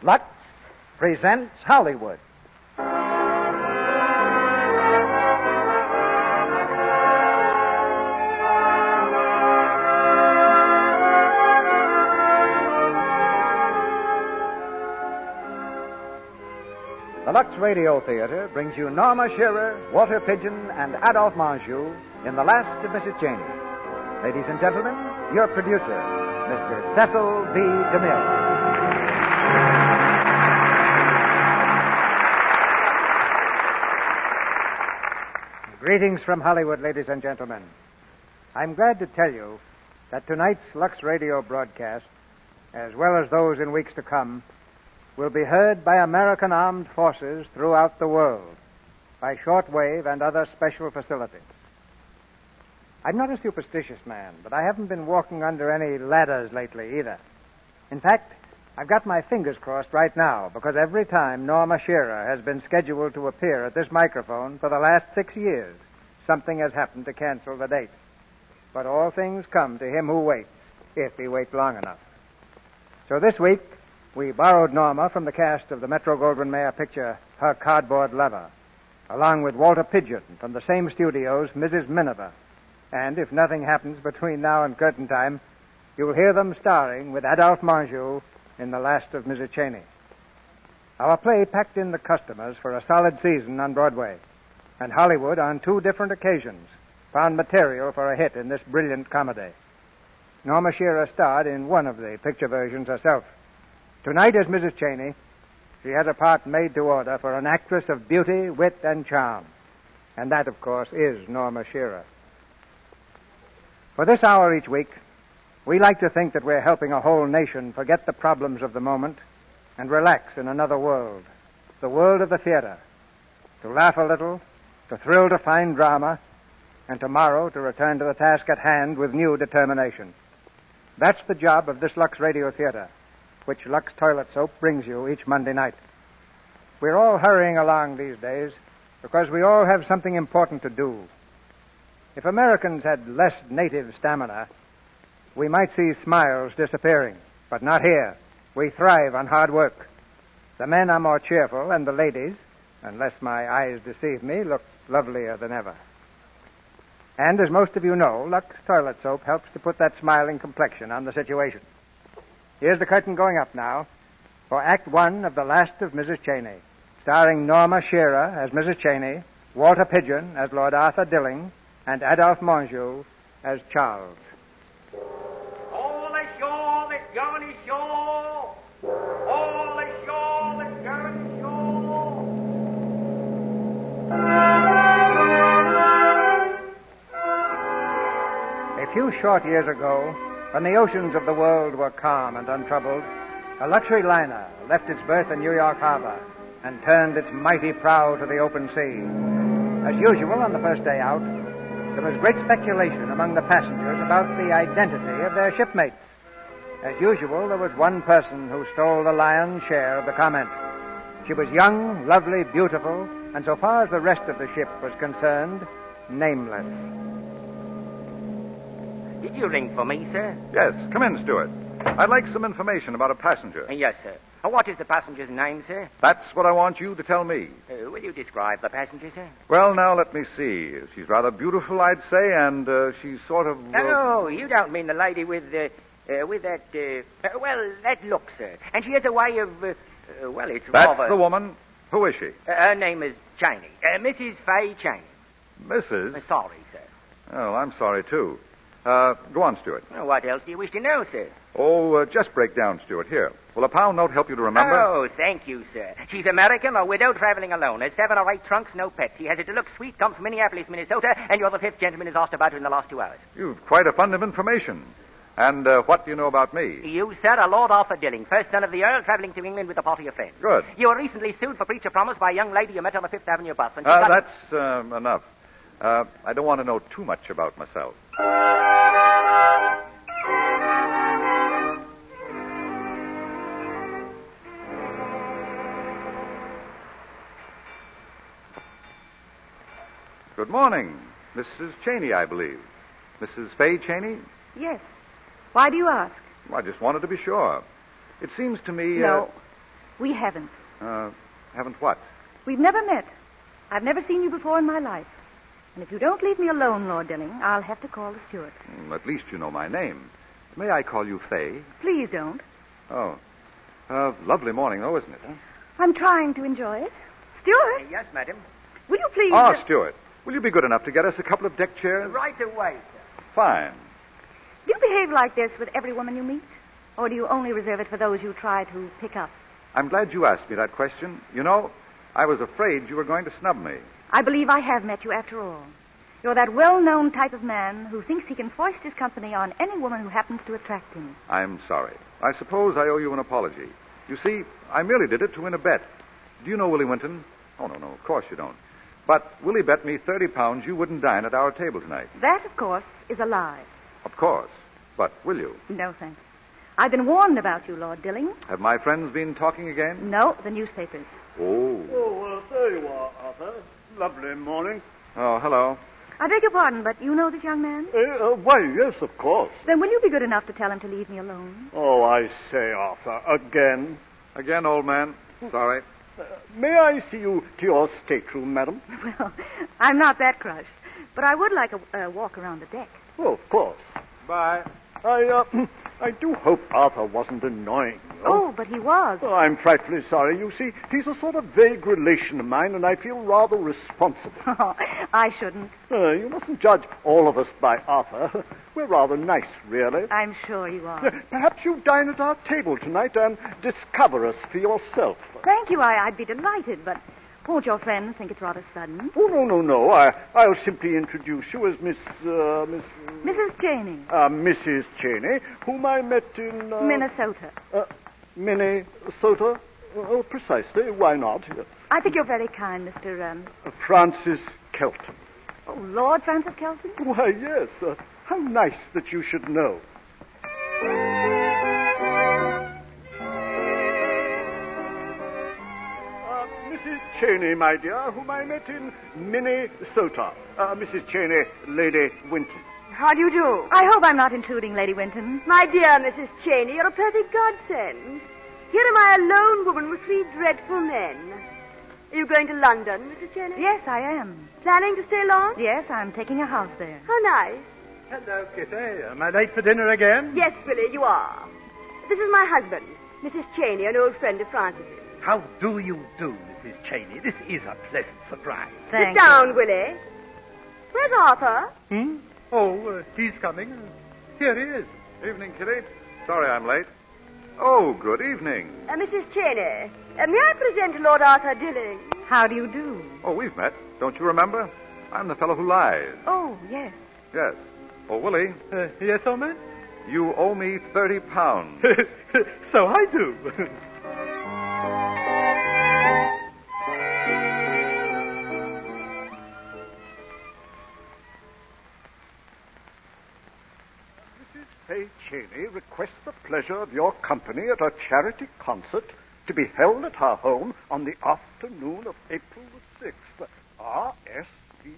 Lux presents Hollywood. The Lux Radio Theater brings you Norma Shearer, Walter Pidgeon, and Adolphe Menjou in The Last of Mrs. Cheney. Ladies and gentlemen, your producer, Mr. Cecil B. DeMille. Greetings from Hollywood, ladies and gentlemen. I'm glad to tell you that tonight's Lux Radio broadcast, as well as those in weeks to come, will be heard by American armed forces throughout the world by shortwave and other special facilities. I'm not a superstitious man, but I haven't been walking under any ladders lately either. In fact, I've got my fingers crossed right now because every time Norma Shearer has been scheduled to appear at this microphone for the last 6 years, something has happened to cancel the date. But all things come to him who waits, if he waits long enough. So this week, we borrowed Norma from the cast of the Metro-Goldwyn-Mayer picture, Her Cardboard Lover, along with Walter Pidgeon from the same studios, Mrs. Miniver. And if nothing happens between now and curtain time, you'll hear them starring with Adolphe Menjou in The Last of Mrs. Cheney. Our play packed in the customers for a solid season on Broadway, and Hollywood, on 2 different occasions, found material for a hit in this brilliant comedy. Norma Shearer starred in one of the picture versions herself. Tonight, as Mrs. Cheney, she has a part made to order for an actress of beauty, wit, and charm. And that, of course, is Norma Shearer. For this hour each week, we like to think that we're helping a whole nation forget the problems of the moment and relax in another world, the world of the theater, to laugh a little, to thrill to fine drama, and tomorrow to return to the task at hand with new determination. That's the job of this Lux Radio Theater, which Lux Toilet Soap brings you each Monday night. We're all hurrying along these days because we all have something important to do. If Americans had less native stamina, we might see smiles disappearing, but not here. We thrive on hard work. The men are more cheerful, and the ladies, unless my eyes deceive me, look lovelier than ever. And as most of you know, Lux Toilet Soap helps to put that smiling complexion on the situation. Here's the curtain going up now for Act 1 of The Last of Mrs. Cheney, starring Norma Shearer as Mrs. Cheney, Walter Pidgeon as Lord Arthur Dilling, and Adolphe Menjou as Charles. All ashore, the Johnny Shore! All ashore, the Johnny Shore! A few short years ago, when the oceans of the world were calm and untroubled, a luxury liner left its berth in New York Harbor and turned its mighty prow to the open sea. As usual, on the first day out, there was great speculation among the passengers about the identity of their shipmates. As usual, there was one person who stole the lion's share of the comment. She was young, lovely, beautiful, and so far as the rest of the ship was concerned, nameless. Did you ring for me, sir? Yes, come in, Stuart. I'd like some information about a passenger. Yes, sir. What is the passenger's name, sir? That's what I want you to tell me. Will you describe the passenger, sir? Well, now, let me see. She's rather beautiful, I'd say, and she's sort of... Oh, you don't mean the lady with that look, sir. And she has a way of, it's That's rather... the woman. Who is she? Her name is Cheney. Mrs. Fay Cheney. Mrs.? Sorry, sir. Oh, I'm sorry, too. Go on, Stuart. What else do you wish to know, sir? Oh, just break down, Stuart. Here. Will a pound note help you to remember? Oh, thank you, sir. She's American, a widow traveling alone. Has 7 or 8 trunks, no pets. He has a deluxe suite, comes from Minneapolis, Minnesota, and you're the 5th gentleman who's asked about her in the last 2 hours. You've quite a fund of information. And what do you know about me? You, sir, are Lord Arthur Dilling, first son of the Earl, traveling to England with a party of friends. Good. You were recently sued for breach of promise by a young lady you met on the 5th Avenue bus. And that's enough. I don't want to know too much about myself. Good morning. Mrs. Cheney, I believe. Mrs. Fay Cheney? Yes. Why do you ask? Well, I just wanted to be sure. It seems to me... No. We haven't. Haven't what? We've never met. I've never seen you before in my life. And if you don't leave me alone, Lord Dilling, I'll have to call the steward. At least you know my name. May I call you Fay? Please don't. Oh. Lovely morning, though, isn't it? Huh? I'm trying to enjoy it. Steward, Yes, madam. will you please... Stuart, will you be good enough to get us a couple of deck chairs? Right away, sir. Fine. Do you behave like this with every woman you meet? Or do you only reserve it for those you try to pick up? I'm glad you asked me that question. You know, I was afraid you were going to snub me. I believe I have met you after all. You're that well-known type of man who thinks he can foist his company on any woman who happens to attract him. I'm sorry. I suppose I owe you an apology. You see, I merely did it to win a bet. Do you know Willie Winton? Oh, no, of course you don't. But Willie bet me 30 pounds you wouldn't dine at our table tonight. That, of course, is a lie. Of course. But will you? No, thanks. I've been warned about you, Lord Dilling. Have my friends been talking again? No, the newspapers. Oh. Oh, there you are, Arthur. Lovely morning. Oh, hello. I beg your pardon, but you know this young man? Why, yes, of course. Then will you be good enough to tell him to leave me alone? Oh, I say, Arthur, again. Again, old man. Sorry. May I see you to your stateroom, madam? Well, I'm not that crushed, but I would like a walk around the deck. Oh, of course. Bye. I do hope Arthur wasn't annoying you. Oh, but he was. Oh, I'm frightfully sorry. You see, he's a sort of vague relation of mine, and I feel rather responsible. Oh, I shouldn't. You mustn't judge all of us by Arthur. We're rather nice, really. I'm sure you are. Perhaps you dine at our table tonight and discover us for yourself. Thank you. I'd be delighted, but won't your friends think it's rather sudden? Oh, no. I'll simply introduce you as Mrs. Cheney. Mrs. Cheney, whom I met in... Minnesota. Minnesota? Oh, precisely. Why not? I think you're very kind, Mr. Francis Kelton. Oh, Lord Francis Kelton? Why, yes. How nice that you should know. Mrs. Cheney, my dear, whom I met in Minnesota. Mrs. Cheney, Lady Winton. How do you do? I hope I'm not intruding, Lady Winton. My dear Mrs. Cheney, you're a perfect godsend. Here am I, a lone woman with 3 dreadful men. Are you going to London, Mrs. Cheney? Yes, I am. Planning to stay long? Yes, I'm taking a house there. How nice. Hello, Kitty. Am I late for dinner again? Yes, Willie, you are. This is my husband, Mrs. Cheney, an old friend of Francis's. How do you do, Mrs. Cheney? This is a pleasant surprise. Thank Sit down, you. Willie. Where's Arthur? Oh, he's coming. Here he is. Evening, Kitty. Sorry I'm late. Oh, good evening. Mrs. Cheney, may I present Lord Arthur Dilling? How do you do? Oh, we've met. Don't you remember? I'm the fellow who lies. Oh, yes. Yes. Oh, Willie, Yes, old man? you owe me 30 pounds. So I do. Mrs. Fay Cheney requests the pleasure of your company at a charity concert to be held at her home on the afternoon of April the 6th. RSVP.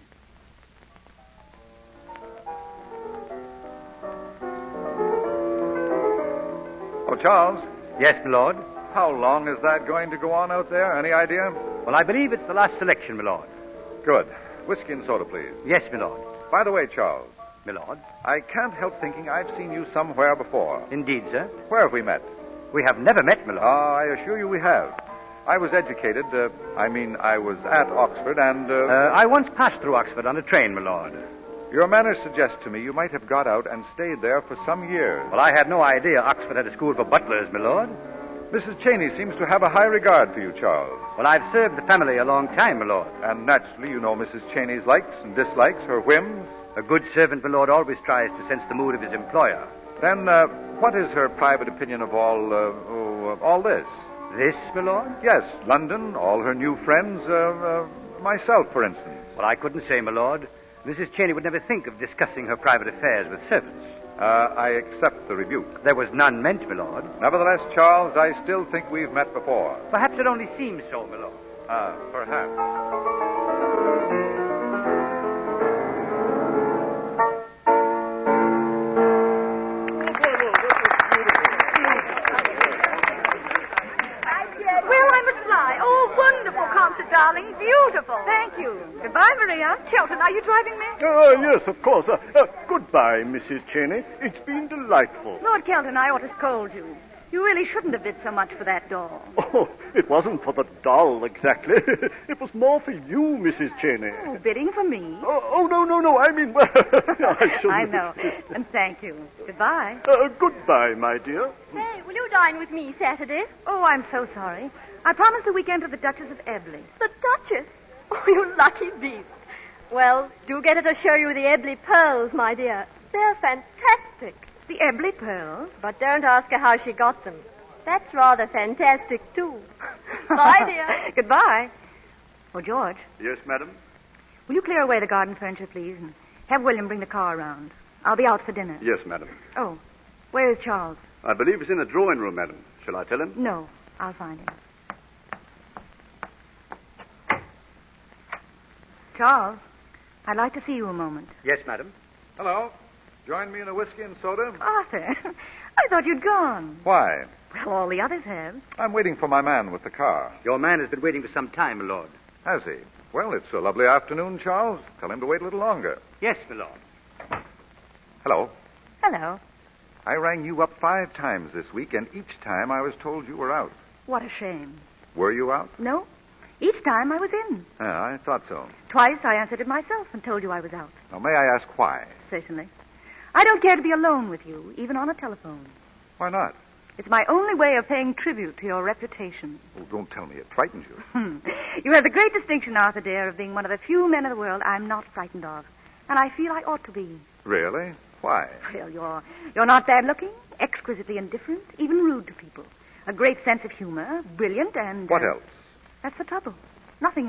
Oh, Charles, Yes, my lord. how long is that going to go on out there? Any idea? Well, I believe it's the last selection, my lord. Good. Whiskey and soda, please. Yes, my lord. By the way, Charles, My lord. I can't help thinking I've seen you somewhere before. Indeed, sir. Where have we met? We have never met, my lord. I assure you we have. I was educated, I was at Oxford, and... I once passed through Oxford on a train, my lord. Your manner suggests to me you might have got out and stayed there for some years. Well, I had no idea Oxford had a school for butlers, my lord. Mrs. Cheney seems to have a high regard for you, Charles. Well, I've served the family a long time, my lord. And naturally, you know Mrs. Cheney's likes and dislikes, her whims. A good servant, my lord, always tries to sense the mood of his employer. Then, what is her private opinion of all this? This, my lord? Yes, London, all her new friends, myself, for instance. Well, I couldn't say, my lord. Mrs. Cheney would never think of discussing her private affairs with servants. I accept the rebuke. There was none meant, my lord. Nevertheless, Charles, I still think we've met before. Perhaps it only seems so, my lord. Perhaps. darling. Beautiful. Thank you. Goodbye, Maria. Shelton, are you driving me? Yes, of course. Goodbye, Mrs. Cheney. It's been delightful. Lord Kelton, I ought to scold you. You really shouldn't have bid so much for that doll. Oh, it wasn't for the doll, exactly. It was more for you, Mrs. Cheney. Oh, bidding for me? No. I mean, well, I shouldn't. I know. And thank you. Goodbye. Goodbye, my dear. Hey, will you dine with me Saturday? Oh, I'm so sorry. I promised the weekend to the Duchess of Ebley. The Duchess? Oh, you lucky beast. Well, do get her to show you the Ebley pearls, my dear. They're fantastic. The Ebley pearls? But don't ask her how she got them. That's rather fantastic, too. Bye, dear. Goodbye. Oh, George, Yes, madam? will you clear away the garden furniture, please, and have William bring the car around? I'll be out for dinner. Yes, madam. Oh, where is Charles? I believe he's in the drawing room, madam. Shall I tell him? No, I'll find him. Charles, I'd like to see you a moment. Yes, madam. Hello. Join me in a whiskey and soda? Arthur, I thought you'd gone. Why? Well, all the others have. I'm waiting for my man with the car. Your man has been waiting for some time, my lord. Has he? Well, it's a lovely afternoon, Charles. Tell him to wait a little longer. Yes, my lord. Hello. Hello. I rang you up 5 times this week, and each time I was told you were out. What a shame. Were you out? No, each time I was in. Yeah, I thought so. Twice I answered it myself and told you I was out. Now, may I ask why? Certainly. I don't care to be alone with you, even on a telephone. Why not? It's my only way of paying tribute to your reputation. Oh, don't tell me it frightens you. You have the great distinction, Arthur, dear, of being one of the few men in the world I'm not frightened of. And I feel I ought to be. Really? Why? Well, you're not bad-looking, exquisitely indifferent, even rude to people. A great sense of humor, brilliant, and... What else? That's the trouble. Nothing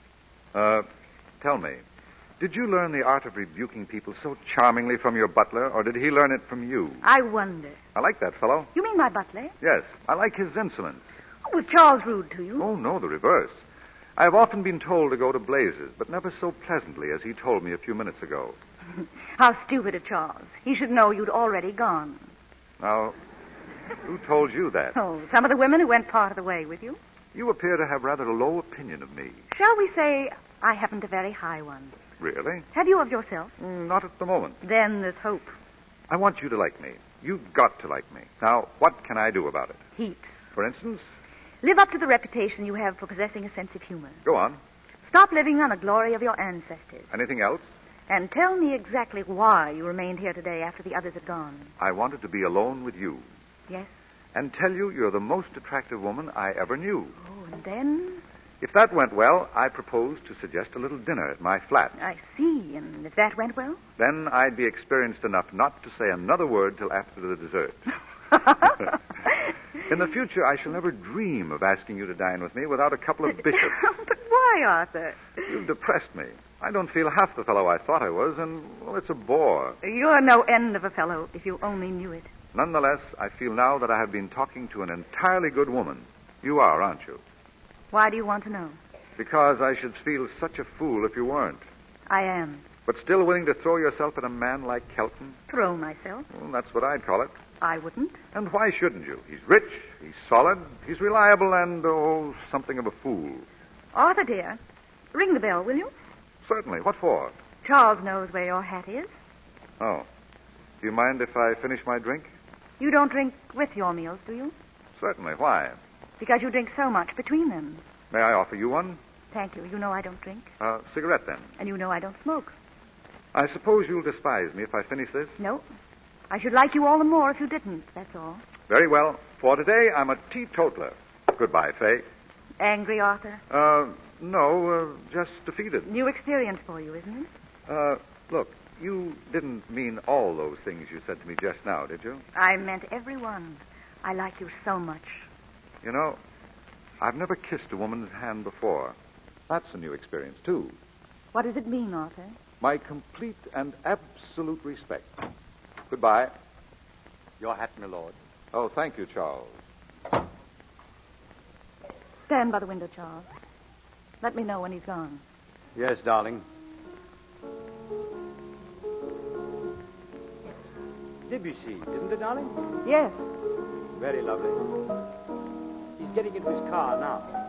else. Tell me, did you learn the art of rebuking people so charmingly from your butler, or did he learn it from you? I wonder. I like that fellow. You mean my butler? Yes, I like his insolence. Oh, was Charles rude to you? Oh, no, the reverse. I have often been told to go to blazes, but never so pleasantly as he told me a few minutes ago. How stupid of Charles. He should know you'd already gone. Now, who told you that? Oh, some of the women who went part of the way with you. You appear to have rather a low opinion of me. Shall we say I haven't a very high one? Really? Have you of yourself? Not at the moment. Then there's hope. I want you to like me. You've got to like me. Now, what can I do about it? Heaps. For instance? Live up to the reputation you have for possessing a sense of humor. Go on. Stop living on the glory of your ancestors. Anything else? And tell me exactly why you remained here today after the others had gone. I wanted to be alone with you. Yes? And tell you you're the most attractive woman I ever knew. Oh, and then? If that went well, I proposed to suggest a little dinner at my flat. I see. And if that went well? Then I'd be experienced enough not to say another word till after the dessert. In the future, I shall never dream of asking you to dine with me without a couple of bishops. But why, Arthur? You've depressed me. I don't feel half the fellow I thought I was, and, well, it's a bore. You're no end of a fellow, if you only knew it. Nonetheless, I feel now that I have been talking to an entirely good woman. You are, aren't you? Why do you want to know? Because I should feel such a fool if you weren't. I am. But still willing to throw yourself at a man like Kelton? Throw myself? Well, that's what I'd call it. I wouldn't. And why shouldn't you? He's rich, he's solid, he's reliable, and, something of a fool. Arthur, dear, ring the bell, will you? Certainly. What for? Charles knows where your hat is. Oh. Do you mind if I finish my drink? You don't drink with your meals, do you? Certainly. Why? Because you drink so much between them. May I offer you one? Thank you. You know I don't drink. Cigarette, then. And you know I don't smoke. I suppose you'll despise me if I finish this? No. I should like you all the more if you didn't, that's all. Very well. For today, I'm a teetotaler. Goodbye, Faye. Angry, Arthur? No, just defeated. New experience for you, isn't it? Look, you didn't mean all those things you said to me just now, did you? I meant every one. I like you so much. You know, I've never kissed a woman's hand before. That's a new experience, too. What does it mean, Arthur? My complete and absolute respect. Goodbye. Your hat, my lord. Oh, thank you, Charles. Stand by the window, Charles. Let me know when he's gone. Yes, darling. Debussy, isn't it, darling? Yes. Very lovely. He's getting into his car now.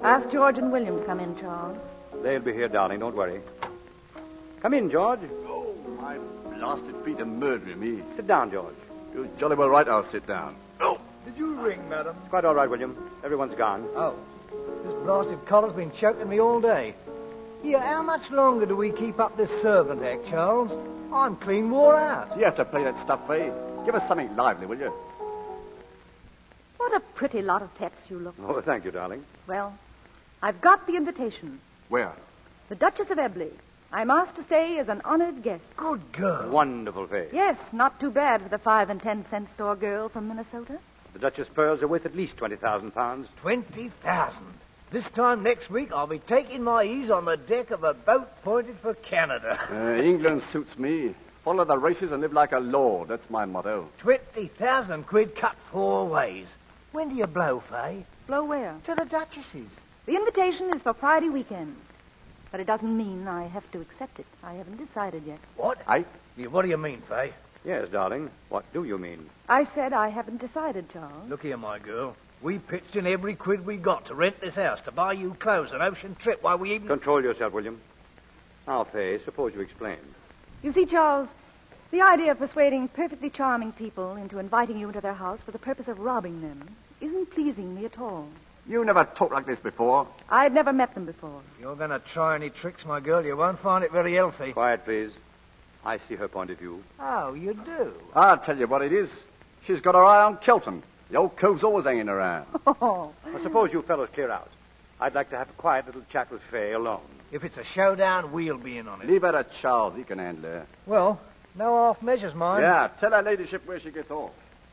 Ask George and William to come in, Charles. They'll be here, darling. Don't worry. Come in, George. Oh, my blasted feet are murdering me. Sit down, George. You're jolly well right, I'll sit down. Oh, Did you ring, madam? It's quite all right, William. Everyone's gone. Oh. This blasted collar's been choking me all day. Here, how much longer do we keep up this servant act, Charles? I'm clean wore out. you have to play that stuff, Faye. Give us something lively, will you? What a pretty lot of pets you look. Oh, thank you, darling. Well, I've got the invitation. Where? The Duchess of Ebley. I'm asked to stay as an honored guest. Good girl. Wonderful, Faye. Yes, not too bad for the 5 and 10 cent store girl from Minnesota. The Duchess pearls are worth at least 20,000 pounds. 20,000. This time next week, I'll be taking my ease on the deck of a boat pointed for Canada. England suits me. Follow the races and live like a lord. That's my motto. 20,000 quid cut 4 ways. When do you blow, Faye? Blow where? To the Duchess's. The invitation is for Friday weekend. But it doesn't mean I have to accept it. I haven't decided yet. What? Aye? Yeah, what do you mean, Faye? Yes, darling. What do you mean? I said I haven't decided, Charles. Look here, my girl. We pitched in every quid we got to rent this house, to buy you clothes, an ocean trip, while we even... Control yourself, William. Now, Faye, suppose you explain. You see, Charles, the idea of persuading perfectly charming people into inviting you into their house for the purpose of robbing them isn't pleasing me at all. You never talked like this before. I'd never met them before. If you're going to try any tricks, my girl, you won't find it very healthy. Quiet, please. I see her point of view. Oh, you do? I'll tell you what it is. She's got her eye on Kelton. The old cove's always hanging around. Oh. Well, suppose you fellows clear out. I'd like to have a quiet little chat with Faye alone. If it's a showdown, we'll be in on it. Leave her to Charles. He can handle her. Well, no half measures, mind. Yeah, tell her ladyship where she gets off.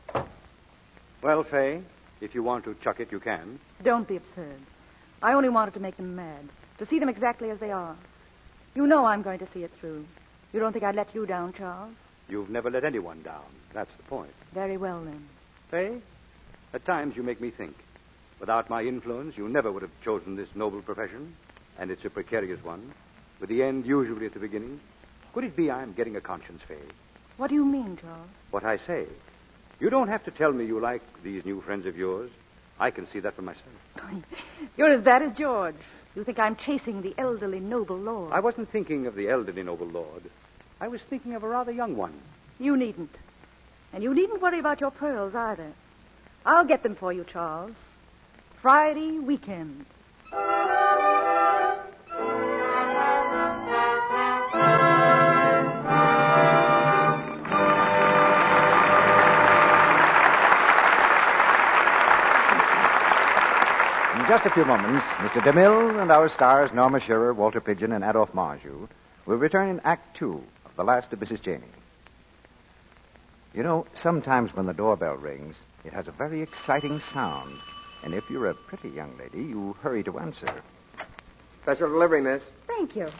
Well, Faye, if you want to chuck it, you can. Don't be absurd. I only wanted to make them mad, to see them exactly as they are. You know I'm going to see it through. You don't think I'd let you down, Charles? You've never let anyone down. That's the point. Very well, then. Faye, at times you make me think. Without my influence, you never would have chosen this noble profession, and it's a precarious one, with the end usually at the beginning. Could it be I'm getting a conscience, Faye? What do you mean, Charles? What I say. You don't have to tell me you like these new friends of yours. I can see that for myself. You're as bad as George. You think I'm chasing the elderly noble lord. I wasn't thinking of the elderly noble lord. I was thinking of a rather young one. You needn't. And you needn't worry about your pearls either. I'll get them for you, Charles. Friday weekend. In just a few moments, Mr. DeMille and our stars, Norma Shearer, Walter Pidgeon, and Adolphe Marjou, will return in Act 2 of The Last of Mrs. Cheney. You know, sometimes when the doorbell rings, it has a very exciting sound. And if you're a pretty young lady, you hurry to answer. Special delivery, miss. Thank you.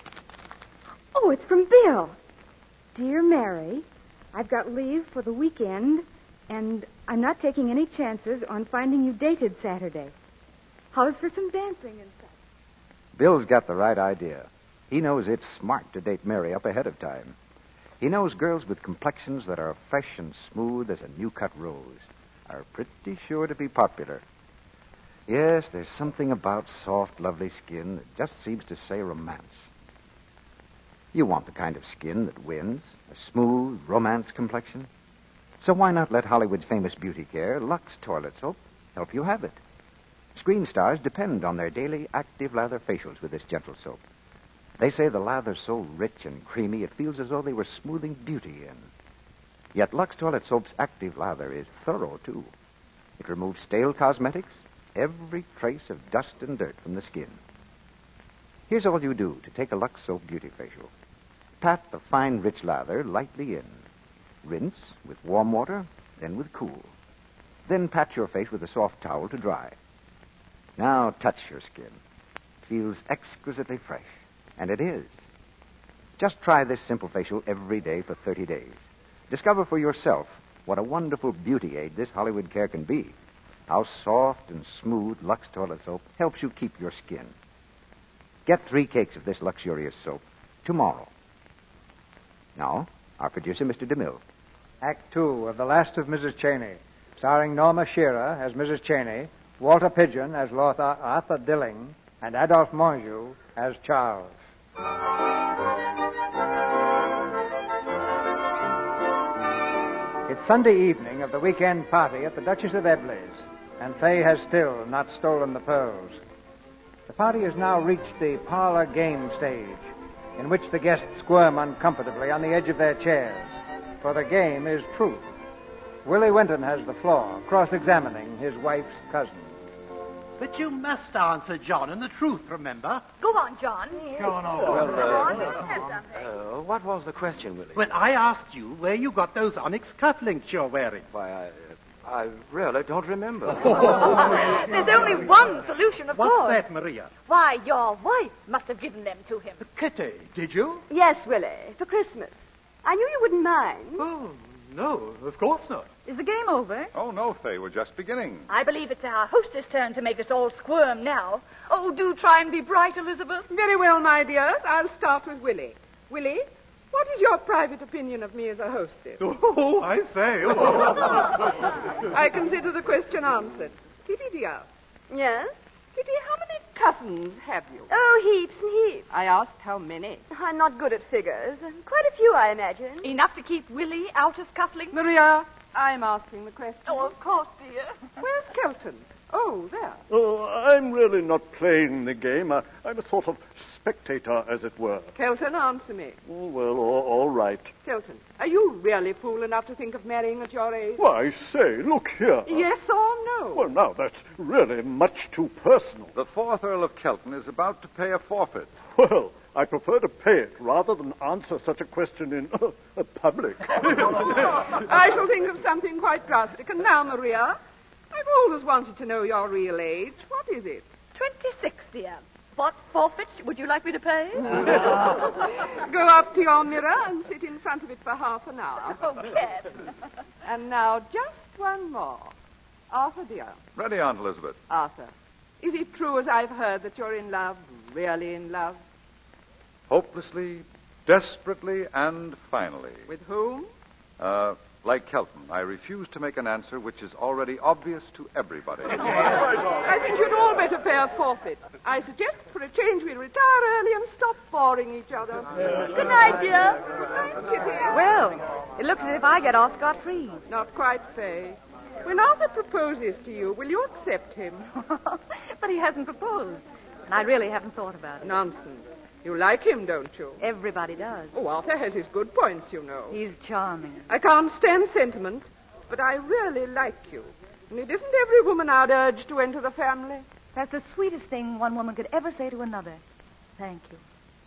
Oh, it's from Bill. Dear Mary, I've got leave for the weekend, and I'm not taking any chances on finding you dated Saturday. How's for some dancing and such? Bill's got the right idea. He knows it's smart to date Mary up ahead of time. He knows girls with complexions that are fresh and smooth as a new-cut rose are pretty sure to be popular. Yes, there's something about soft, lovely skin that just seems to say romance. You want the kind of skin that wins, a smooth, romance complexion. So why not let Hollywood's famous beauty care, Lux Toilet Soap, help you have it? Screen stars depend on their daily active lather facials with this gentle soap. They say the lather's so rich and creamy it feels as though they were smoothing beauty in. Yet Lux Toilet Soap's active lather is thorough, too. It removes stale cosmetics, every trace of dust and dirt from the skin. Here's all you do to take a Lux Soap Beauty Facial. Pat the fine, rich lather lightly in. Rinse with warm water, then with cool. Then pat your face with a soft towel to dry. Now touch your skin. It feels exquisitely fresh. And it is. Just try this simple facial every day for 30 days. Discover for yourself what a wonderful beauty aid this Hollywood care can be. How soft and smooth Lux Toilet Soap helps you keep your skin. Get 3 cakes of this luxurious soap tomorrow. Now, our producer, Mr. DeMille. Act 2 of The Last of Mrs. Cheney, starring Norma Shearer as Mrs. Cheney, Walter Pidgeon as Lord Arthur Dilling, and Adolphe Monjou as Charles. It's Sunday evening of the weekend party at the Duchess of Eble's, and Fay has still not stolen the pearls. The party has now reached the parlor game stage, in which the guests squirm uncomfortably on the edge of their chairs, for the game is truth. Willie Winton has the floor, cross-examining his wife's cousin. But you must answer John and the truth, remember? Go on, John. Go on. What was the question, Willie? Well, I asked you where you got those onyx cufflinks you're wearing. Why, I really don't remember. There's only one solution, of course. What's that, Maria? Why, your wife must have given them to him. Kitty, did you? Yes, Willie, for Christmas. I knew you wouldn't mind. Oh, no, of course not. Is the game over? Oh, no, Fay. We're just beginning. I believe it's our hostess' turn to make us all squirm now. Oh, do try and be bright, Elizabeth. Very well, my dears. I'll start with Willie. Willie, what is your private opinion of me as a hostess? Oh, I say. I consider the question answered. Kitty, dear. Yes? Kitty, how many cousins have you? Oh, heaps and heaps. I asked how many. I'm not good at figures. Quite a few, I imagine. Enough to keep Willie out of cufflinks? Maria, I'm asking the question. Oh, of course, dear. Where's Kelton? Oh, there. Oh, I'm really not playing the game. I'm a sort of spectator, as it were. Kelton, answer me. Oh, well, all right. Kelton, are you really fool enough to think of marrying at your age? Why, say, look here. Yes or no? Well, now, that's really much too personal. The 4th Earl of Kelton is about to pay a forfeit. Well, I prefer to pay it rather than answer such a question in public. I shall think of something quite drastic. And now, Maria, I've always wanted to know your real age. What is it? 26, dear. What forfeit would you like me to pay? Go up to your mirror and sit in front of it for half an hour. Oh, Ken. And now, just one more. Arthur, dear. Ready, Aunt Elizabeth. Arthur, is it true, as I've heard, that you're in love, really in love? Hopelessly, desperately, and finally. With whom? Like Kelton, I refuse to make an answer which is already obvious to everybody. I think you'd all better pay a forfeit. I suggest, for a change, we retire early and stop boring each other. Good night, dear. Good night, Kitty. Well, it looks as if I get off scot-free. Not quite, Fay. When Arthur proposes to you, will you accept him? But he hasn't proposed, and I really haven't thought about it. Nonsense. You like him, don't you? Everybody does. Oh, Arthur has his good points, you know. He's charming. I can't stand sentiment, but I really like you. And it isn't every woman I'd urge to enter the family. That's the sweetest thing one woman could ever say to another. Thank you.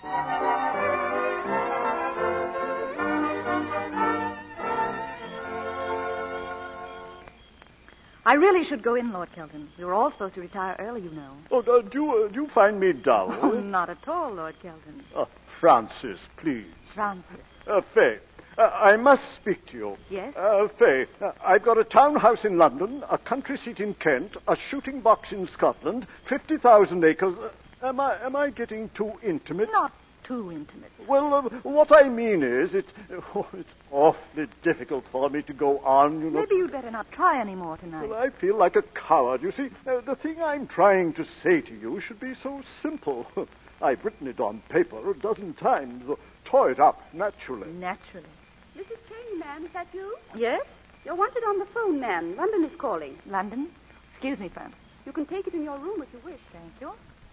I really should go in, Lord Kelton. We were all supposed to retire early, you know. Oh, do you find me dull? Oh, not at all, Lord Kelton. Francis, please. Francis. Fay, I must speak to you. Yes? Fay, I've got a townhouse in London, a country seat in Kent, a shooting box in Scotland, 50,000 acres. Am I getting too intimate? Not too intimate. Well, what I mean is, it's awfully difficult for me to go on, you know. Maybe you'd better not try any more tonight. Well, I feel like a coward. You see, the thing I'm trying to say to you should be so simple. I've written it on paper a dozen times. Tore it up, naturally. Naturally. Mrs. Cheney, ma'am, is that you? Yes? You're wanted on the phone, ma'am. London is calling. London? Excuse me, Francis. You can take it in your room if you wish. Thank you.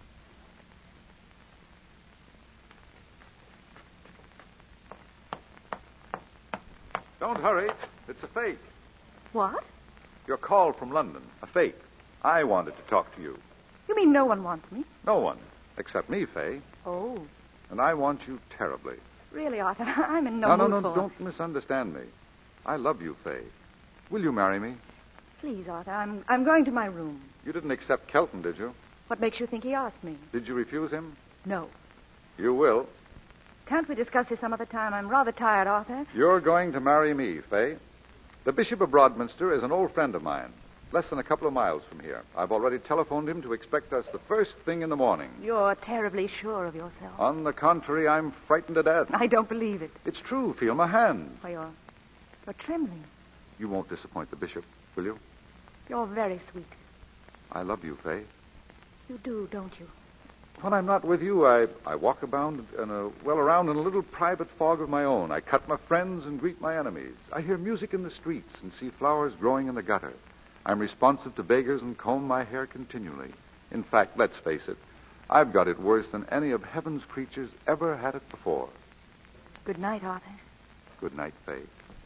Don't hurry. It's a fake. What? Your call from London. A fake. I wanted to talk to you. You mean no one wants me? No one. Except me, Fay. Oh. And I want you terribly. Really, Arthur, I'm in no mood No, for... don't misunderstand me. I love you, Fay. Will you marry me? Please, Arthur, I'm going to my room. You didn't accept Kelton, did you? What makes you think he asked me? Did you refuse him? No. You will. Can't we discuss this some other time? I'm rather tired, Arthur. You're going to marry me, Fay. The Bishop of Broadminster is an old friend of mine. Less than a couple of miles from here. I've already telephoned him to expect us the first thing in the morning. You're terribly sure of yourself. On the contrary, I'm frightened to death. I don't believe it. It's true. Feel my hand. Why, you're trembling. You won't disappoint the bishop, will you? You're very sweet. I love you, Fay. You do, don't you? When I'm not with you, I walk around around in a little private fog of my own. I cut my friends and greet my enemies. I hear music in the streets and see flowers growing in the gutter. I'm responsive to beggars and comb my hair continually. In fact, let's face it, I've got it worse than any of heaven's creatures ever had it before. Good night, Arthur. Good night, Fay.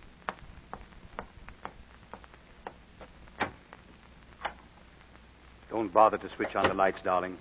Don't bother to switch on the lights, darling.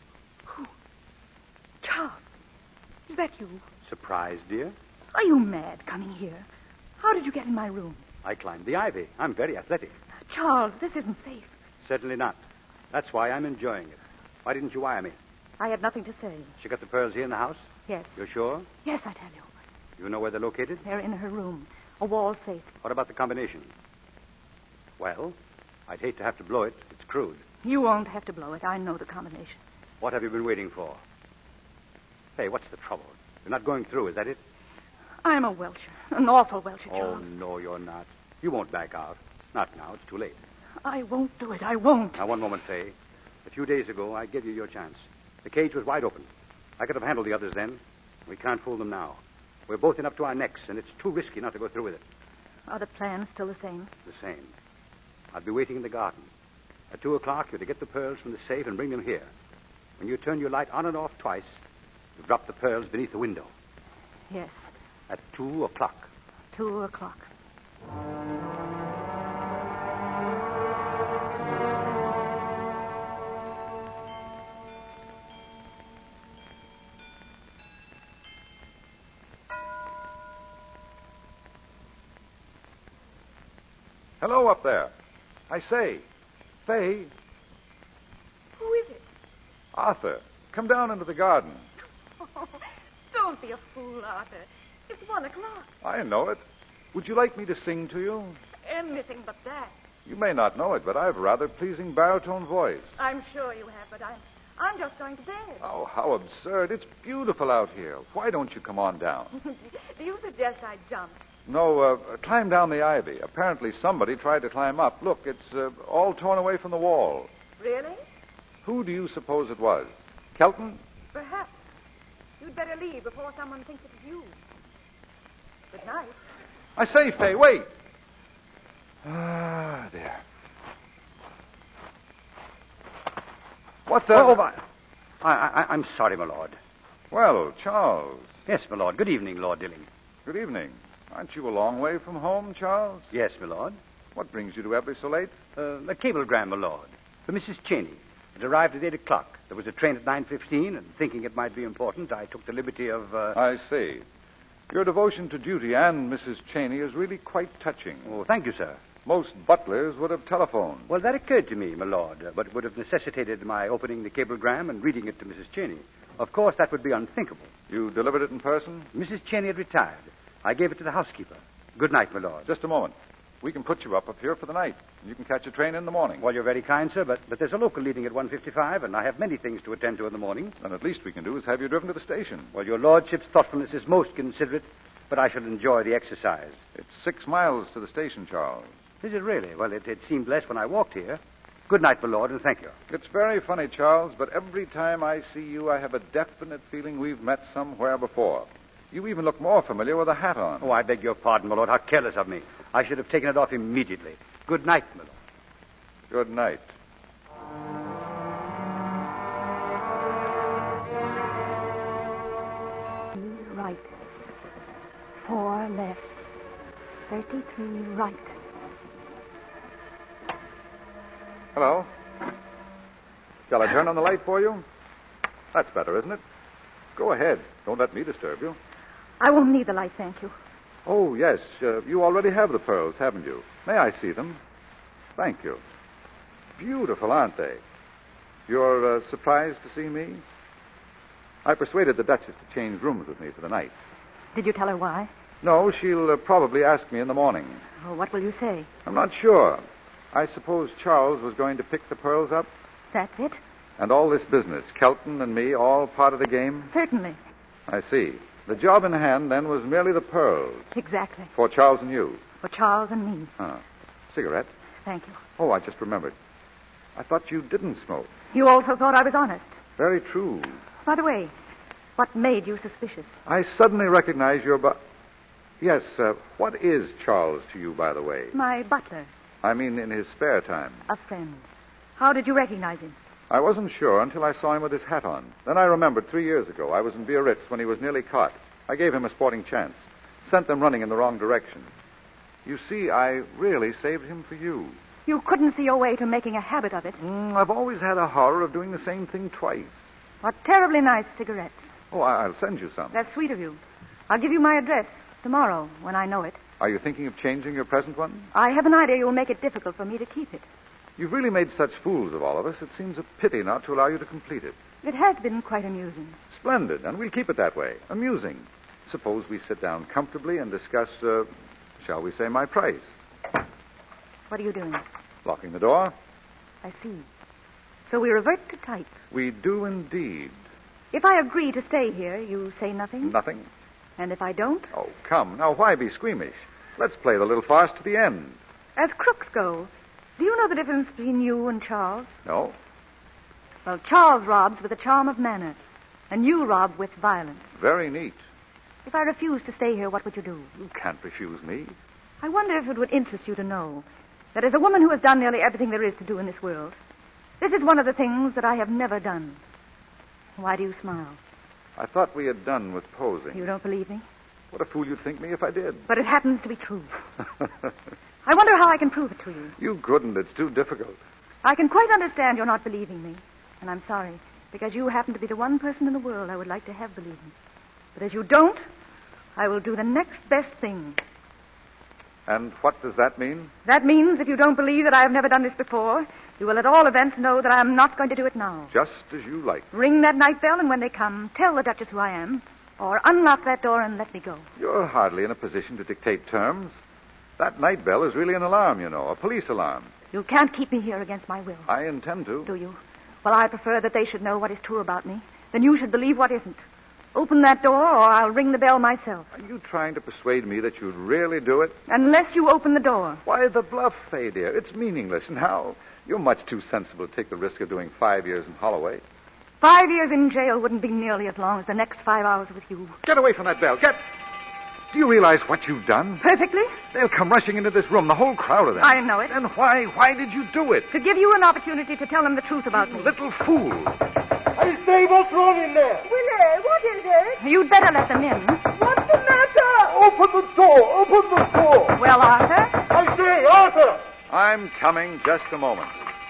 Charles, is that you? Surprised, dear? Are you mad coming here? How did you get in my room? I climbed the ivy. I'm very athletic. Charles, this isn't safe. Certainly not. That's why I'm enjoying it. Why didn't you wire me? I had nothing to say. She got the pearls here in the house? Yes. You're sure? Yes, I tell you. You know where they're located? They're in her room. A wall safe. What about the combination? Well, I'd hate to have to blow it. It's crude. You won't have to blow it. I know the combination. What have you been waiting for? Hey, what's the trouble? You're not going through, is that it? I'm a welcher. An awful welcher, Oh, Charles. no, you're not. You won't back out. Not now. It's too late. I won't do it. I won't. Now, one moment, Fay. A few days ago, I gave you your chance. The cage was wide open. I could have handled the others then. We can't fool them now. We're both in up to our necks, and it's too risky not to go through with it. Are the plans still the same? The same. I'll be waiting in the garden. At 2 o'clock, you're to get the pearls from the safe and bring them here. When you turn your light on and off twice, you drop the pearls beneath the window. Yes. At 2 o'clock. 2 o'clock. Hello up there. I say, Fay. Who is it? Arthur, come down into the garden. Oh, don't be a fool, Arthur. It's 1 o'clock. I know it. Would you like me to sing to you? Anything but that. You may not know it, but I have a rather pleasing baritone voice. I'm sure you have, but I'm just going to bed. Oh, how absurd. It's beautiful out here. Why don't you come on down? Do you suggest I jump? No, climb down the ivy. Apparently somebody tried to climb up. Look, it's all torn away from the wall. Really? Who do you suppose it was? Kelton? Perhaps. You'd better leave before someone thinks it's you. Good night. I say, Fay, wait. Ah, there. What the... Oh, I'm sorry, my lord. Well, Charles. Yes, my lord. Good evening, Lord Dilling. Good evening. Aren't you a long way from home, Charles? Yes, my lord. What brings you to Ebbly so late? A cablegram, my lord. For Mrs. Cheney. It arrived at 8 o'clock. There was a train at 9:15, and thinking it might be important, I took the liberty of... I see. Your devotion to duty and Mrs. Cheney is really quite touching. Oh, thank you, sir. Most butlers would have telephoned. Well, that occurred to me, my lord, but it would have necessitated my opening the cablegram and reading it to Mrs. Cheney. Of course, that would be unthinkable. You delivered it in person? Mrs. Cheney had retired. I gave it to the housekeeper. Good night, my lord. Just a moment. We can put you up here for the night. You can catch a train in the morning. Well, you're very kind, sir, but there's a local leaving at 1:55, and I have many things to attend to in the morning. Then at least we can do is have you driven to the station. Well, your lordship's thoughtfulness is most considerate, but I shall enjoy the exercise. It's 6 miles to the station, Charles. Is it really? Well, it seemed less when I walked here. Good night, my lord, and thank you. It's very funny, Charles, but every time I see you, I have a definite feeling we've met somewhere before. You even look more familiar with a hat on. Oh, I beg your pardon, my lord. How careless of me. I should have taken it off immediately. Good night, my lord. Good night. Right. 4 left. 33 right. Hello. Shall I turn on the light for you? That's better, isn't it? Go ahead. Don't let me disturb you. I won't need the light, thank you. Oh, yes. You already have the pearls, haven't you? May I see them? Thank you. Beautiful, aren't they? You're surprised to see me? I persuaded the Duchess to change rooms with me for the night. Did you tell her why? No, she'll probably ask me in the morning. Oh, what will you say? I'm not sure. I suppose Charles was going to pick the pearls up? That's it? And all this business, Kelton and me, all part of the game? Certainly. I see. The job in hand, then, was merely the pearls. Exactly. For Charles and you. For Charles and me. Cigarette? Thank you. Oh, I just remembered. I thought you didn't smoke. You also thought I was honest. Very true. By the way, what made you suspicious? I suddenly recognize your Yes, what is Charles to you, by the way? My butler. I mean in his spare time. A friend. How did you recognize him? I wasn't sure until I saw him with his hat on. Then I remembered 3 years ago. I was in Biarritz when he was nearly caught. I gave him a sporting chance. Sent them running in the wrong direction. You see, I really saved him for you. You couldn't see your way to making a habit of it. I've always had a horror of doing the same thing twice. What terribly nice cigarettes. Oh, I'll send you some. That's sweet of you. I'll give you my address tomorrow when I know it. Are you thinking of changing your present one? I have an idea you'll make it difficult for me to keep it. You've really made such fools of all of us, it seems a pity not to allow you to complete it. It has been quite amusing. Splendid, and we'll keep it that way. Amusing. Suppose we sit down comfortably and discuss, shall we say, my price. What are you doing? Locking the door. I see. So we revert to type. We do indeed. If I agree to stay here, you say nothing? Nothing. And if I don't? Oh, come. Now, why be squeamish? Let's play the little farce to the end. As crooks go, do you know the difference between you and Charles? No. Well, Charles robs with a charm of manner, and you rob with violence. Very neat. If I refuse to stay here, what would you do? You can't refuse me. I wonder if it would interest you to know that as a woman who has done nearly everything there is to do in this world, this is one of the things that I have never done. Why do you smile? I thought we had done with posing. You don't believe me? What a fool you'd think me if I did. But it happens to be true. I wonder how I can prove it to you. You couldn't. It's too difficult. I can quite understand you're not believing me. And I'm sorry, because you happen to be the one person in the world I would like to have believe me. But as you don't, I will do the next best thing. And what does that mean? That means if you don't believe that I have never done this before, you will at all events know that I am not going to do it now. Just as you like. Ring that night bell, and when they come, tell the Duchess who I am, or unlock that door and let me go. You're hardly in a position to dictate terms. That night bell is really an alarm, you know, a police alarm. You can't keep me here against my will. I intend to. Do you? Well, I prefer that they should know what is true about me. Then you should believe what isn't. Open that door, or I'll ring the bell myself. Are you trying to persuade me that you'd really do it? Unless you open the door. Why the bluff, Fay, dear? It's meaningless. Now, you're much too sensible to take the risk of doing 5 years in Holloway. 5 years in jail wouldn't be nearly as long as the next 5 hours with you. Get away from that bell. Get... Do you realize what you've done? Perfectly. They'll come rushing into this room, the whole crowd of them. I know it. Then why did you do it? To give you an opportunity to tell them the truth about me. Little fool. I say, what's wrong in there? Willie, what is it? You'd better let them in. What's the matter? Open the door! Open the door! Well, Arthur? I say, Arthur! I'm coming. Just a moment.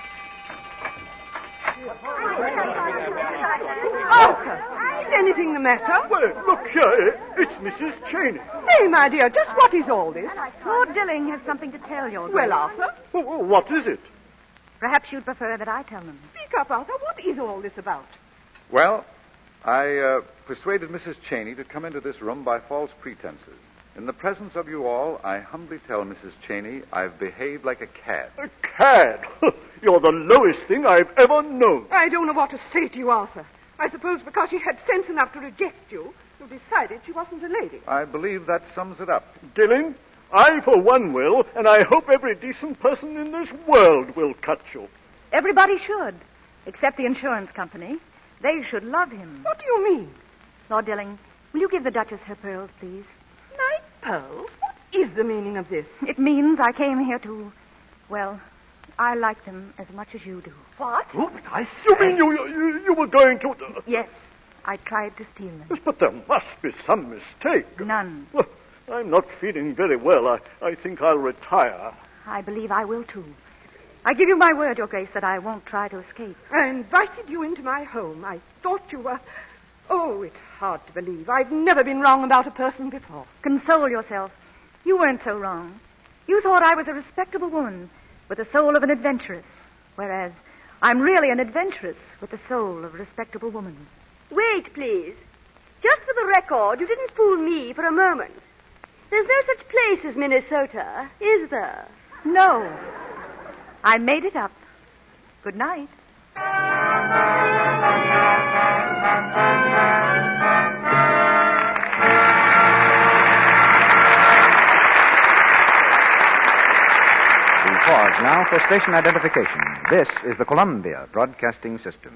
Arthur, is anything the matter? Well, look here. It's Mrs. Cheney. Hey, my dear, just what is all this? Lord Dilling has something to tell you. Well, Arthur? What is it? Perhaps you'd prefer that I tell them. Speak up, Arthur. What is all this about? Well, I persuaded Mrs. Cheney to come into this room by false pretenses. In the presence of you all, I humbly tell Mrs. Cheney I've behaved like a cad. A cad? You're the lowest thing I've ever known. I don't know what to say to you, Arthur. I suppose because she had sense enough to reject you, you decided she wasn't a lady. I believe that sums it up. Dilling, I for one will, and I hope every decent person in this world will cut you. Everybody should, except the insurance company. They should love him. What do you mean? Lord Dilling, will you give the Duchess her pearls, please? Night pearls? What is the meaning of this? It means I came here to, well, I like them as much as you do. What? Oh, but I say... You mean you were going to... Yes, I tried to steal them. Yes, but there must be some mistake. None. Well, I'm not feeling very well. I think I'll retire. I believe I will, too. I give you my word, Your Grace, that I won't try to escape. I invited you into my home. I thought you were... Oh, it's hard to believe. I've never been wrong about a person before. Console yourself. You weren't so wrong. You thought I was a respectable woman with the soul of an adventuress, whereas I'm really an adventuress with the soul of a respectable woman. Wait, please. Just for the record, you didn't fool me for a moment. There's no such place as Minnesota, is there? No. I made it up. Good night. pause now for station identification. This is the Columbia Broadcasting System.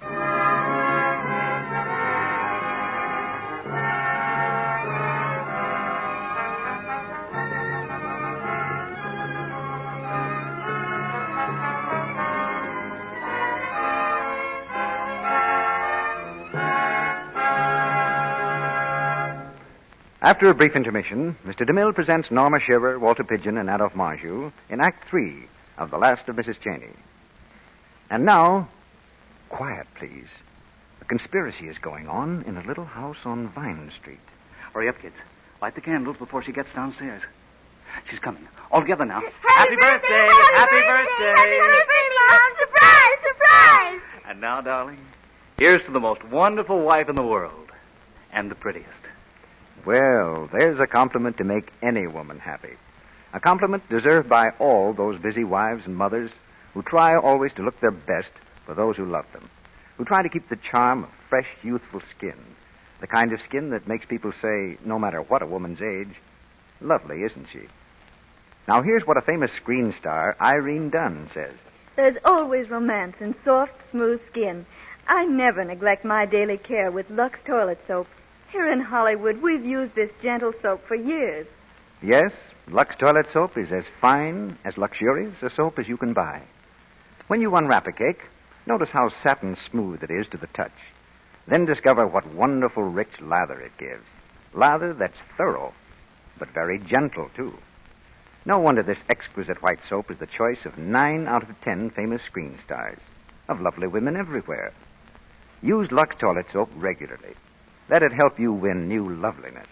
After a brief intermission, Mr. DeMille presents Norma Shearer, Walter Pidgeon, and Adolphe Manjou in Act 3 of The Last of Mrs. Cheney. And now, quiet, please. A conspiracy is going on in a little house on Vine Street. Hurry up, kids. Light the candles before she gets downstairs. She's coming. All together now. Happy birthday! Happy birthday! Mom! Surprise! Surprise! And now, darling, here's to the most wonderful wife in the world. And the prettiest. Well, there's a compliment to make any woman happy. A compliment deserved by all those busy wives and mothers who try always to look their best for those who love them, who try to keep the charm of fresh, youthful skin, the kind of skin that makes people say, no matter what a woman's age, lovely, isn't she? Now, here's what a famous screen star, Irene Dunn, says. There's always romance in soft, smooth skin. I never neglect my daily care with Lux toilet soap. Here in Hollywood, we've used this gentle soap for years. Yes, Lux toilet soap is as fine, as luxurious a soap as you can buy. When you unwrap a cake, notice how satin smooth it is to the touch. Then discover what wonderful rich lather it gives. Lather that's thorough, but very gentle, too. No wonder this exquisite white soap is the choice of 9 out of 10 famous screen stars, of lovely women everywhere. Use Lux toilet soap regularly. Let it help you win new loveliness.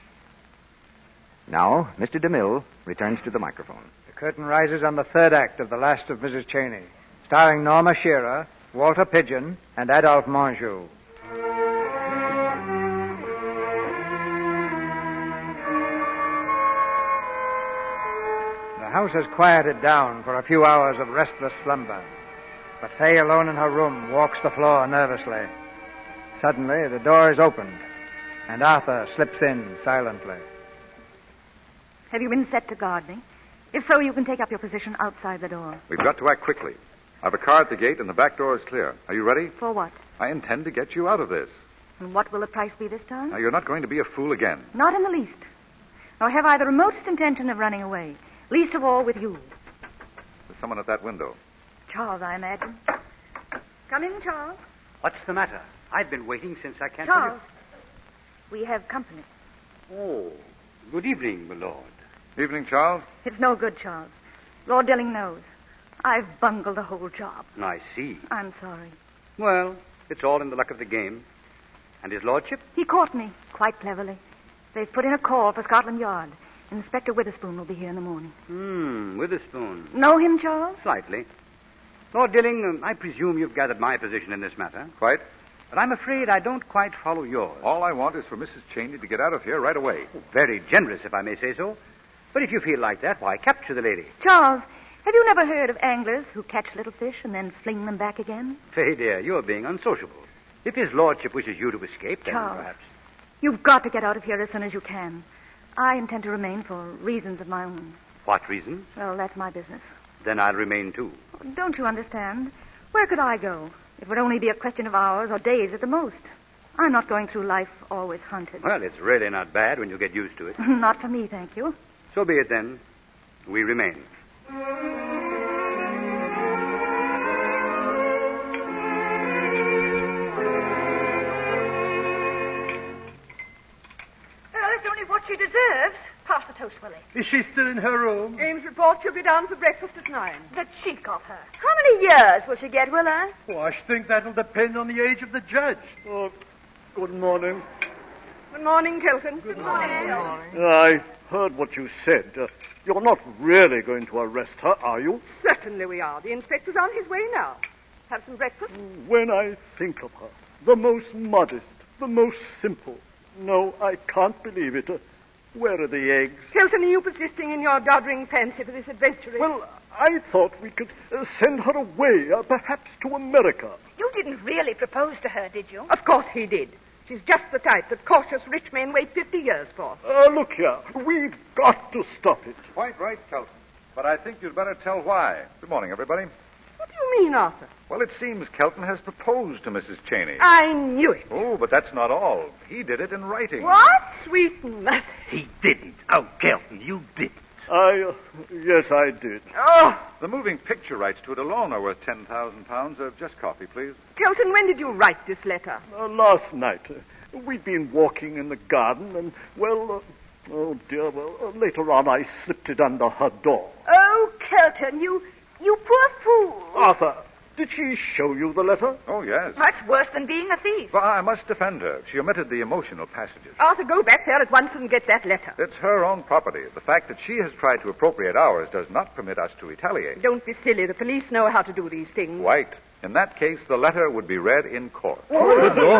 Now, Mr. DeMille returns to the microphone. The curtain rises on the third act of The Last of Mrs. Cheney, starring Norma Shearer, Walter Pidgeon, and Adolphe Manjou. The house has quieted down for a few hours of restless slumber, but Fay, alone in her room, walks the floor nervously. Suddenly, the door is opened, and Arthur slips in silently. Have you been set to guard me? If so, you can take up your position outside the door. We've got to act quickly. I've a car at the gate, and the back door is clear. Are you ready? For what? I intend to get you out of this. And what will the price be this time? Now, you're not going to be a fool again. Not in the least. Nor have I the remotest intention of running away. Least of all with you. There's someone at that window. Charles, I imagine. Come in, Charles. What's the matter? I've been waiting since I can't... Charles, we have company. Oh, good evening, my lord. Evening, Charles. It's no good, Charles. Lord Dilling knows. I've bungled the whole job. I see. I'm sorry. Well, it's all in the luck of the game. And his lordship? He caught me, quite cleverly. They've put in a call for Scotland Yard. Inspector Witherspoon will be here in the morning. Witherspoon. Know him, Charles? Slightly. Lord Dilling, I presume you've gathered my position in this matter. Quite. But I'm afraid I don't quite follow yours. All I want is for Mrs. Cheney to get out of here right away. Oh, very generous, if I may say so. But if you feel like that, why capture the lady? Charles, have you never heard of anglers who catch little fish and then fling them back again? Fay, dear, you're being unsociable. If his lordship wishes you to escape, then Charles, perhaps... You've got to get out of here as soon as you can. I intend to remain for reasons of my own. What reasons? Well, that's my business. Then I'll remain, too. Don't you understand? Where could I go? It would only be a question of hours or days at the most. I'm not going through life always hunted. Well, it's really not bad when you get used to it. Not for me, thank you. So be it, then. We remain. It's only what she deserves. Pass the toast, Willie. Is she still in her room? Ames reports she'll be down for breakfast at 9. The cheek of her. How many years will she get, Willa? Oh, I should think that'll depend on the age of the judge. Oh, good morning. Good morning, Kelton. Good morning. I heard what you said. You're not really going to arrest her, are you? Certainly we are. The inspector's on his way now. Have some breakfast? When I think of her, the most modest, the most simple. No, I can't believe it. Where are the eggs? Kelton, are you persisting in your doddering fancy for this adventuress? Well, I thought we could send her away, perhaps to America. You didn't really propose to her, did you? Of course he did. She's just the type that cautious rich men wait 50 years for. Look here. We've got to stop it. Quite right, Kelton. but I think you'd better tell why. Good morning, everybody. What do you mean, Arthur? Well, it seems Kelton has proposed to Mrs. Cheney. I knew it. Oh, but that's not all. He did it in writing. What? Sweet mercy. He didn't. Oh, Kelton, you didn't. Yes, I did. Oh, The moving picture rights to it alone are worth £10,000. Just coffee, please. Kelton, when did you write this letter? Last night. We'd been walking in the garden, and, oh, dear, later on I slipped it under her door. Oh, Kelton, you poor fool. Arthur, did she show you the letter? Oh, yes. That's worse than being a thief. But I must defend her. She omitted the emotional passages. Arthur, go back there at once and get that letter. It's her own property. The fact that she has tried to appropriate ours does not permit us to retaliate. Don't be silly. The police know how to do these things. Quite. In that case, the letter would be read in court. No.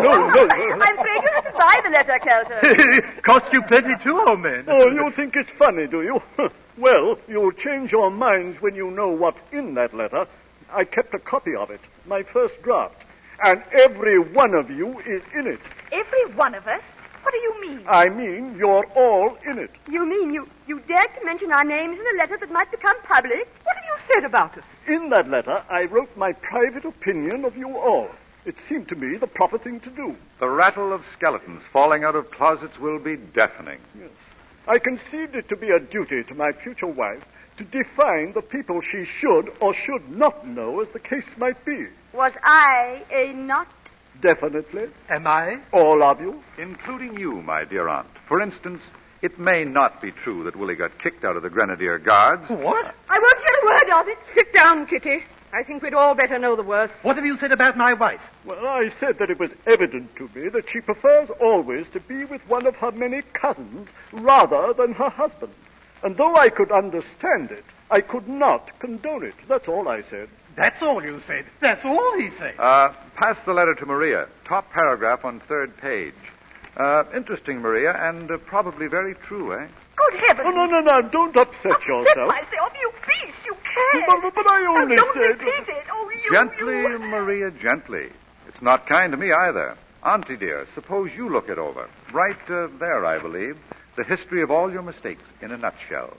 I'm afraid you have to buy the letter, Kelton. Cost you plenty too, old man. Oh, you think it's funny, do you? Well, you'll change your minds when you know what's in that letter. I kept a copy of it, my first draft, and every one of you is in it. Every one of us? What do you mean? I mean, you're all in it. You mean you dared to mention our names in a letter that might become public? What have you said about us? In that letter, I wrote my private opinion of you all. It seemed to me the proper thing to do. The rattle of skeletons falling out of closets will be deafening. Yes. I conceived it to be a duty to my future wife to define the people she should or should not know, as the case might be. Was I a not? Definitely. Am I? All of you. Including you, my dear aunt. For instance, it may not be true that Willie got kicked out of the Grenadier Guards. What? I won't hear a word of it. Sit down, Kitty. I think we'd all better know the worst. What have you said about my wife? Well, I said that it was evident to me that she prefers always to be with one of her many cousins rather than her husband. And though I could understand it, I could not condone it. That's all I said. That's all you said. That's all he said. Pass the letter to Maria. Top paragraph on third page. Interesting, Maria, and probably very true, eh? Good heavens. Oh, no. Don't upset yourself. myself, you beast. You can't. But I only don't said... repeat it. Oh, you... Gently, Maria, gently. It's not kind to me either. Auntie dear, suppose you look it over. Right there, I believe. The history of all your mistakes in a nutshell.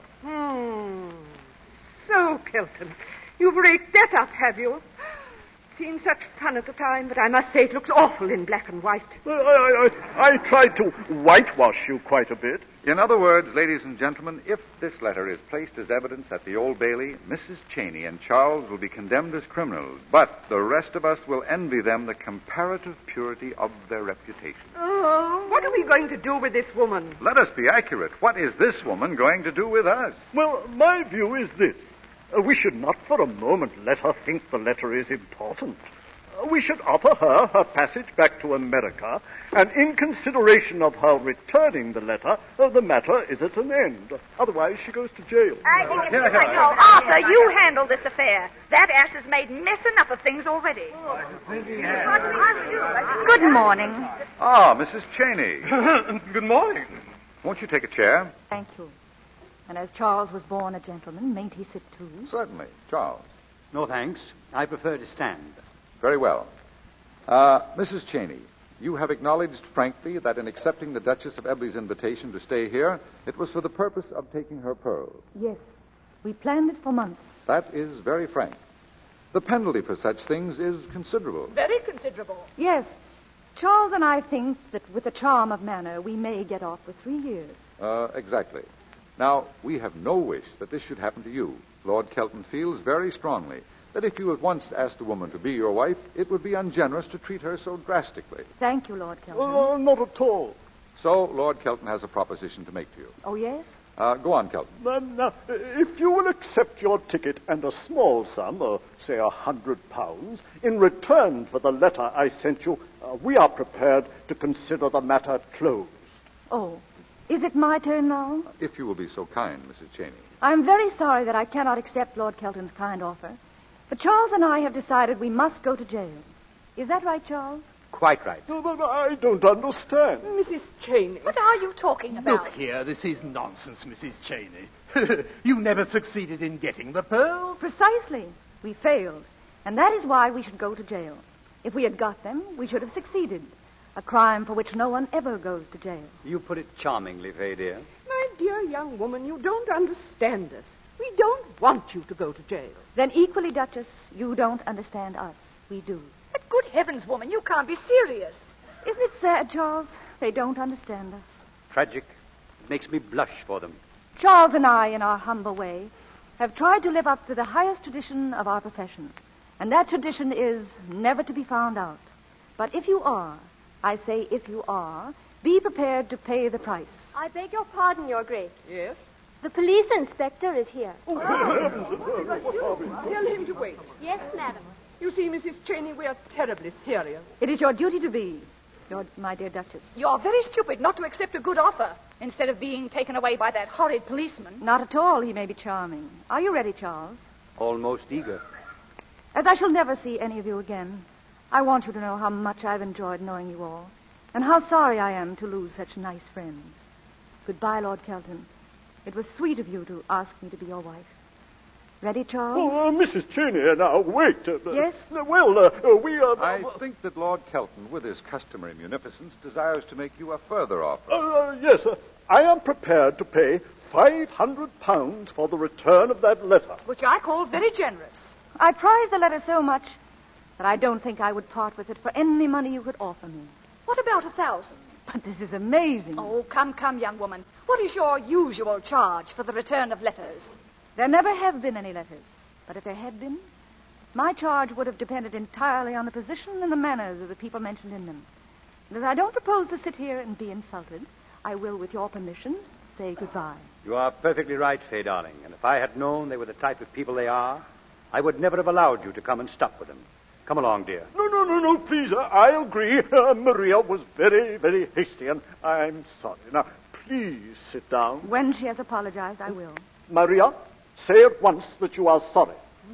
So, Kelton, you've raked that up, have you? Seemed such fun at the time, but I must say it looks awful in black and white. I tried to whitewash you quite a bit. In other words, ladies and gentlemen, if this letter is placed as evidence at the Old Bailey, Mrs. Cheney and Charles will be condemned as criminals, but the rest of us will envy them the comparative purity of their reputation. Oh, what are we going to do with this woman? Let us be accurate. What is this woman going to do with us? Well, my view is this. We should not for a moment let her think the letter is important. We should offer her her passage back to America, and in consideration of her returning the letter, the matter is at an end. Otherwise, she goes to jail. I think it's right. No, Arthur, you handle this affair. That ass has made mess enough of things already. Good morning. Ah, Mrs. Cheney. Good morning. Won't you take a chair? Thank you. And as Charles was born a gentleman, mayn't he sit too? Certainly. Charles. No, thanks. I prefer to stand. Very well. Mrs. Cheney, you have acknowledged frankly that in accepting the Duchess of Ebley's invitation to stay here, it was for the purpose of taking her pearls. Yes. We planned it for months. That is very frank. The penalty for such things is considerable. Very considerable. Yes. Charles and I think that with the charm of manner, we may get off with 3 years. Exactly. Now, we have no wish that this should happen to you. Lord Kelton feels very strongly that if you had once asked a woman to be your wife, it would be ungenerous to treat her so drastically. Thank you, Lord Kelton. Not at all. So, Lord Kelton has a proposition to make to you. Oh, yes? Go on, Kelton. Now, if you will accept your ticket and a small sum, say £100, in return for the letter I sent you, we are prepared to consider the matter closed. Oh, is it my turn now? If you will be so kind, Mrs. Cheney. I'm very sorry that I cannot accept Lord Kelton's kind offer. But Charles and I have decided we must go to jail. Is that right, Charles? Quite right. No, but I don't understand. Mrs. Cheney. What are you talking about? Look here, this is nonsense, Mrs. Cheney. You never succeeded in getting the pearls. Precisely. We failed. And that is why we should go to jail. If we had got them, we should have succeeded. A crime for which no one ever goes to jail. You put it charmingly, Fay, dear. My dear young woman, you don't understand us. We don't want you to go to jail. Then equally, Duchess, you don't understand us. We do. But good heavens, woman, you can't be serious. Isn't it sad, Charles? They don't understand us. Tragic. It makes me blush for them. Charles and I, in our humble way, have tried to live up to the highest tradition of our profession. And that tradition is never to be found out. But if you are, I say if you are, be prepared to pay the price. I beg your pardon, Your Grace. Yes? The police inspector is here. Tell him to wait. Yes, madam. You see, Mrs. Cheney, we are terribly serious. It is your duty to be, my dear Duchess. You're very stupid not to accept a good offer instead of being taken away by that horrid policeman. Not at all. He may be charming. Are you ready, Charles? Almost eager. As I shall never see any of you again, I want you to know how much I've enjoyed knowing you all, and how sorry I am to lose such nice friends. Goodbye, Lord Kelton. It was sweet of you to ask me to be your wife. Ready, Charles? Oh, Mrs. Cheney, now, wait. Yes? We are... I think that Lord Kelton, with his customary munificence, desires to make you a further offer. Yes, I am prepared to pay £500 for the return of that letter. Which I call very generous. I prize the letter so much that I don't think I would part with it for any money you could offer me. What about 1,000? But this is amazing. Oh, come, young woman. What is your usual charge for the return of letters? There never have been any letters. But if there had been, my charge would have depended entirely on the position and the manners of the people mentioned in them. And as I don't propose to sit here and be insulted, I will, with your permission, say goodbye. You are perfectly right, Fay, darling. And if I had known they were the type of people they are, I would never have allowed you to come and stop with them. Come along, dear. No, please, I agree. Maria was very, very hasty, and I'm sorry. Now, please sit down. When she has apologized, I will. Maria, say at once that you are sorry.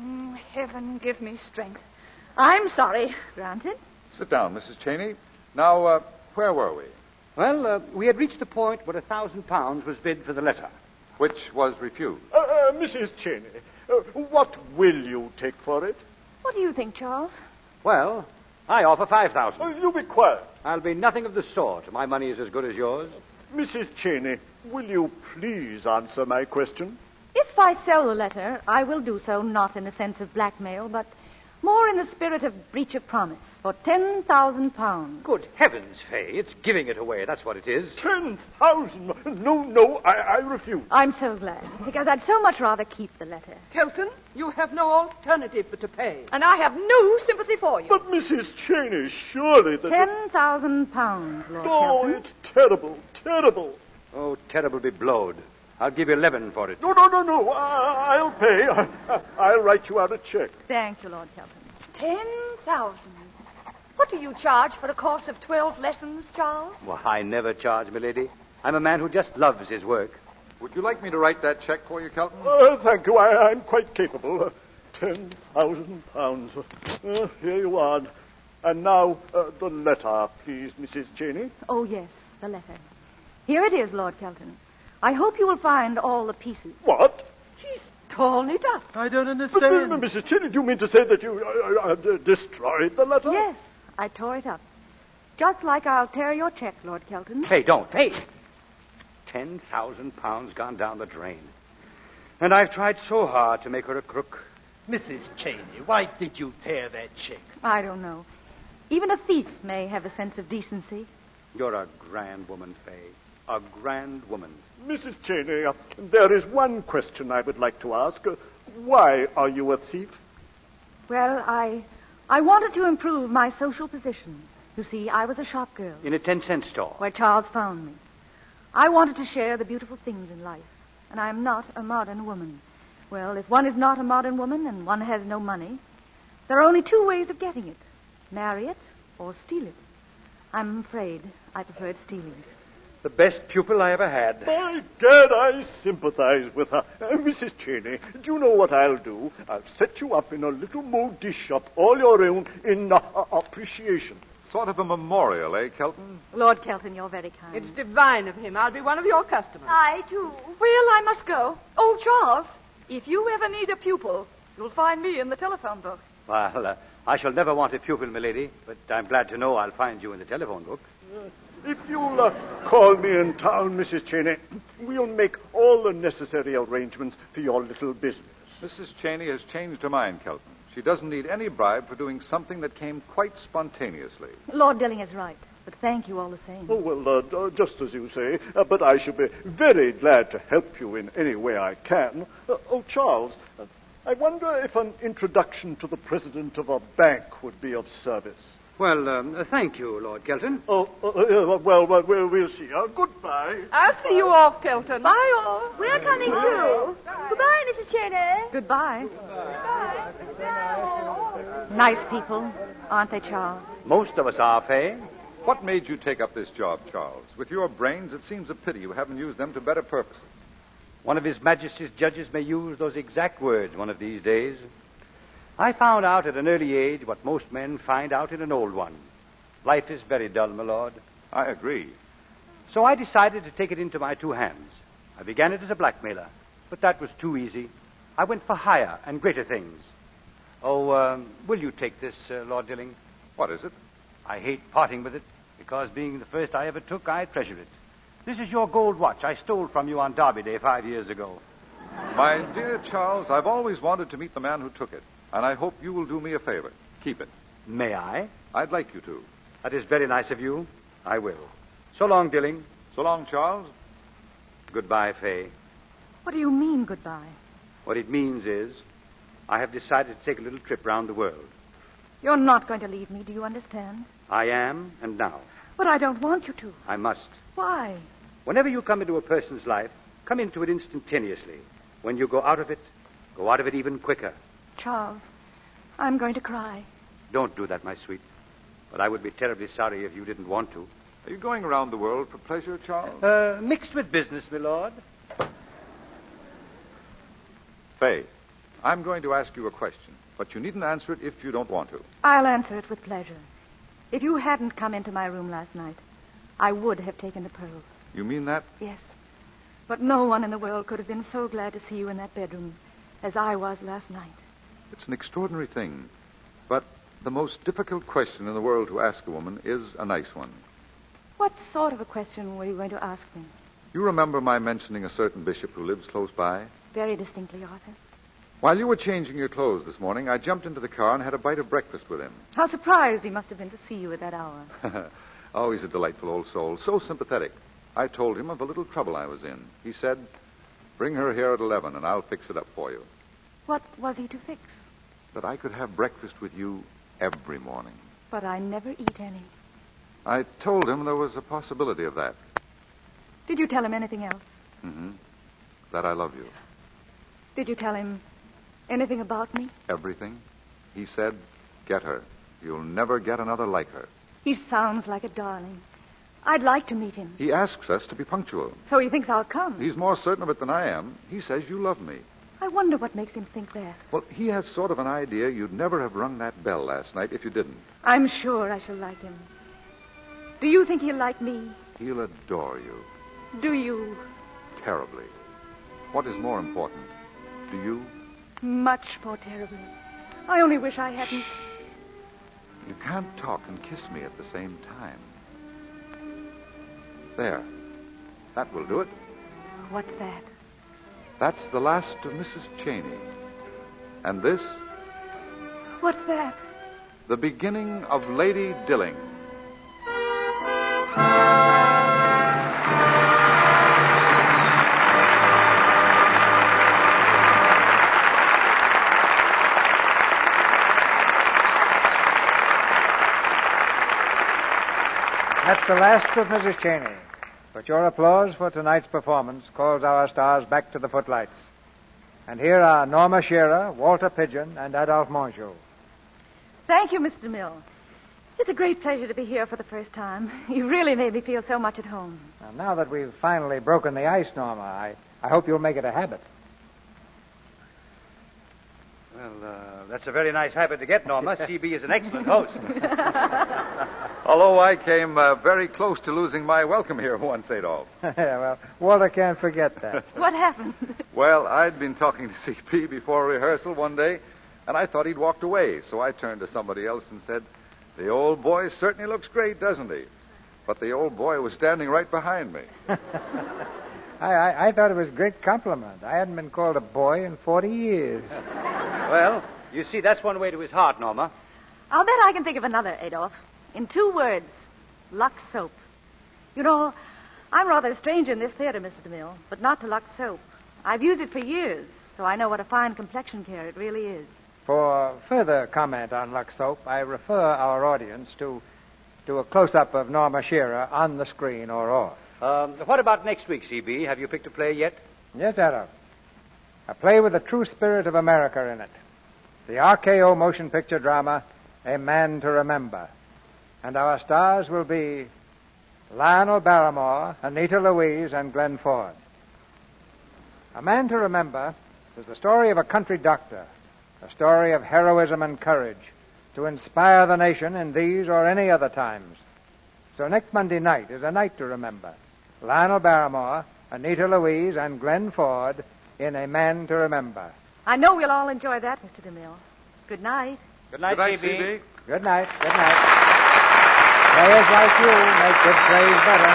Heaven give me strength. I'm sorry. Granted. Sit down, Mrs. Cheney. Now, where were we? Well, we had reached the point where £1,000 was bid for the letter. Which was refused. Mrs. Cheney, what will you take for it? What do you think, Charles? Well, I offer 5,000. You be quiet. I'll be nothing of the sort. My money is as good as yours. Mrs. Cheney, will you please answer my question? If I sell the letter, I will do so not in the sense of blackmail, but more in the spirit of breach of promise for £10,000. Good heavens, Fay. It's giving it away. That's what it is. 10,000? No, I refuse. I'm so glad, because I'd so much rather keep the letter. Kelton, you have no alternative but to pay. And I have no sympathy for you. But, Mrs. Cheney, surely that... £10,000, Lord Oh, Kelton. it's terrible, terrible. Oh, terrible be blowed. I'll give you 11 for it. No. I'll pay. I'll write you out a check. Thank you, Lord Kelton. 10,000. What do you charge for a course of 12 lessons, Charles? Well, I never charge, milady. I'm a man who just loves his work. Would you like me to write that check for you, Kelton? Thank you. I'm quite capable. £10,000. Here you are. And now, the letter, please, Mrs. Cheney. Oh, yes, the letter. Here it is, Lord Kelton. I hope you will find all the pieces. What? She's torn it up. I don't understand. But, Mrs. Cheney, do you mean to say that you destroyed the letter? Yes, I tore it up. Just like I'll tear your check, Lord Kelton. Hey, don't. Hey! £10,000 gone down the drain. And I've tried so hard to make her a crook. Mrs. Cheney, why did you tear that check? I don't know. Even a thief may have a sense of decency. You're a grand woman, Fay. A grand woman. Mrs. Cheney, there is one question I would like to ask. Why are you a thief? Well, I wanted to improve my social position. You see, I was a shop girl. In a 10-cent store. Where Charles found me. I wanted to share the beautiful things in life. And I'm not a modern woman. Well, if one is not a modern woman and one has no money, there are only two ways of getting it. Marry it or steal it. I'm afraid I preferred stealing it. The best pupil I ever had. By Gad, I sympathize with her. Mrs. Cheney, do you know what I'll do? I'll set you up in a little modi shop all your own in appreciation. Sort of a memorial, eh, Kelton? Lord Kelton, you're very kind. It's divine of him. I'll be one of your customers. I, too. Well, I must go. Oh, Charles, if you ever need a pupil, you'll find me in the telephone book. Well, I shall never want a pupil, milady, but I'm glad to know I'll find you in the telephone book. If you'll call me in town, Mrs. Cheney, we'll make all the necessary arrangements for your little business. Mrs. Cheney has changed her mind, Kelton. She doesn't need any bribe for doing something that came quite spontaneously. Lord Dilling is right, but thank you all the same. Oh, well, just as you say, but I shall be very glad to help you in any way I can. Charles, I wonder if an introduction to the president of a bank would be of service. Well, thank you, Lord Kelton. We'll see. Goodbye. I'll see you off, Kelton. Bye, all. We're coming too. Goodbye, Mrs. Cheney. Goodbye. Nice people, aren't they, Charles? Most of us are, Fay. What made you take up this job, Charles? With your brains, it seems a pity you haven't used them to better purposes. One of His Majesty's judges may use those exact words one of these days. I found out at an early age what most men find out in an old one. Life is very dull, my lord. I agree. So I decided to take it into my two hands. I began it as a blackmailer, but that was too easy. I went for higher and greater things. Oh, will you take this, Lord Dilling? What is it? I hate parting with it, because being the first I ever took, I treasure it. This is your gold watch I stole from you on Derby Day 5 years ago. My dear Charles, I've always wanted to meet the man who took it, and I hope you will do me a favor. Keep it. May I? I'd like you to. That is very nice of you. I will. So long, Dilling. So long, Charles. Goodbye, Fay. What do you mean, goodbye? What it means is, I have decided to take a little trip round the world. You're not going to leave me, do you understand? I am, and now. But I don't want you to. I must. Why? Whenever you come into a person's life, come into it instantaneously. When you go out of it even quicker. Charles, I'm going to cry. Don't do that, my sweet. But I would be terribly sorry if you didn't want to. Are you going around the world for pleasure, Charles? Mixed with business, my lord. Fay, I'm going to ask you a question, but you needn't answer it if you don't want to. I'll answer it with pleasure. If you hadn't come into my room last night, I would have taken the pearls. You mean that? Yes. But no one in the world could have been so glad to see you in that bedroom as I was last night. It's an extraordinary thing. But the most difficult question in the world to ask a woman is a nice one. What sort of a question were you going to ask me? You remember my mentioning a certain bishop who lives close by? Very distinctly, Arthur. While you were changing your clothes this morning, I jumped into the car and had a bite of breakfast with him. How surprised he must have been to see you at that hour. Oh, he's a delightful old soul, so sympathetic. I told him of a little trouble I was in. He said, "Bring her here at 11 and I'll fix it up for you." What was he to fix? That I could have breakfast with you every morning. But I never eat any. I told him there was a possibility of that. Did you tell him anything else? Mm-hmm. That I love you. Did you tell him anything about me? Everything. He said, "Get her. You'll never get another like her." He sounds like a darling. I'd like to meet him. He asks us to be punctual. So he thinks I'll come. He's more certain of it than I am. He says you love me. I wonder what makes him think that. Well, he has sort of an idea you'd never have rung that bell last night if you didn't. I'm sure I shall like him. Do you think he'll like me? He'll adore you. Do you? Terribly. What is more important? Do you? Much more terribly. I only wish I hadn't... You can't talk and kiss me at the same time. There. That will do it. What's that? That's the last of Mrs. Cheney. And this? What's that? The beginning of Lady Dilling. That's the last of Mrs. Cheney. But your applause for tonight's performance calls our stars back to the footlights. And here are Norma Shearer, Walter Pidgeon, and Adolphe Mongeau. Thank you, Mr. Mill. It's a great pleasure to be here for the first time. You really made me feel so much at home. Now that we've finally broken the ice, Norma, I hope you'll make it a habit. Well, that's a very nice habit to get, Norma. CB is an excellent host. Although I came very close to losing my welcome here once, Adolphe. Well, Walter can't forget that. What happened? Well, I'd been talking to CP before rehearsal one day, and I thought he'd walked away, so I turned to somebody else and said, "The old boy certainly looks great, doesn't he?" but the old boy was standing right behind me. I thought it was a great compliment. I hadn't been called a boy in 40 years. Well, you see, that's one way to his heart, Norma. I'll bet I can think of another, Adolf. In 2 words, Lux Soap. You know, I'm rather a stranger in this theater, Mr. DeMille, but not to Lux Soap. I've used it for years, so I know what a fine complexion care it really is. For further comment on Lux Soap, I refer our audience to a close-up of Norma Shearer on the screen or off. What about next week, C.B.? Have you picked a play yet? Yes, Adolf. A play with the true spirit of America in it. The RKO motion picture drama, A Man to Remember. And our stars will be Lionel Barrymore, Anita Louise, and Glenn Ford. A Man to Remember is the story of a country doctor, a story of heroism and courage to inspire the nation in these or any other times. So next Monday night is a night to remember. Lionel Barrymore, Anita Louise, and Glenn Ford in A Man to Remember. I know we'll all enjoy that, Mr. DeMille. Good night. Good night, C.B. Good night. Good night. Players like you make good plays better.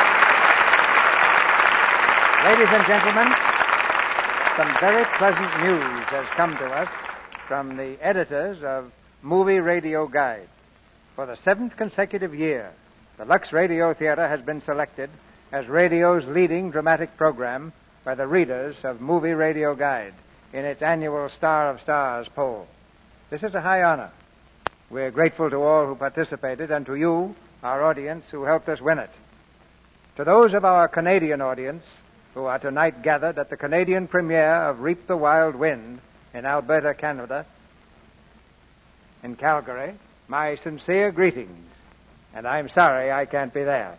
Ladies and gentlemen, some very pleasant news has come to us from the editors of Movie Radio Guide. For the 7th consecutive year, the Lux Radio Theater has been selected as radio's leading dramatic program by the readers of Movie Radio Guide in its annual Star of Stars poll. This is a high honor. We're grateful to all who participated and to you, our audience, who helped us win it. To those of our Canadian audience who are tonight gathered at the Canadian premiere of Reap the Wild Wind in Alberta, Canada, in Calgary, my sincere greetings, and I'm sorry I can't be there.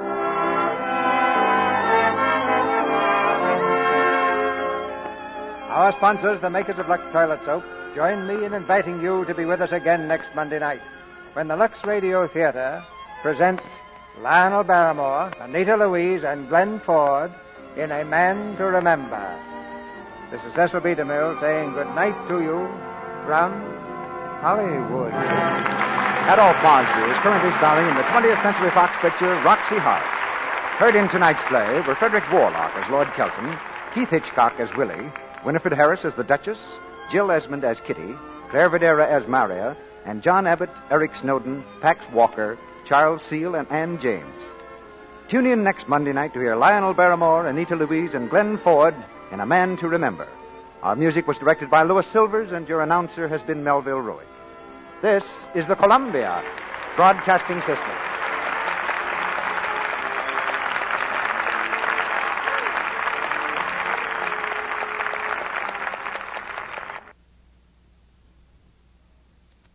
Our sponsors, the makers of Lux Toilet Soap, join me in inviting you to be with us again next Monday night when the Lux Radio Theater presents Lionel Barrymore, Anita Louise, and Glenn Ford in A Man to Remember. This is Cecil B. DeMille saying good night to you from Hollywood. Adolph Marsden is currently starring in the 20th Century Fox picture Roxy Hart. Heard in tonight's play were Frederick Warlock as Lord Kelton, Keith Hitchcock as Willie, Winifred Harris as the Duchess, Jill Esmond as Kitty, Claire Videra as Maria, and John Abbott, Eric Snowden, Pax Walker, Charles Seal, and Ann James. Tune in next Monday night to hear Lionel Barrymore, Anita Louise, and Glenn Ford in A Man to Remember. Our music was directed by Louis Silvers, and your announcer has been Melville Ruick. This is the Columbia Broadcasting System.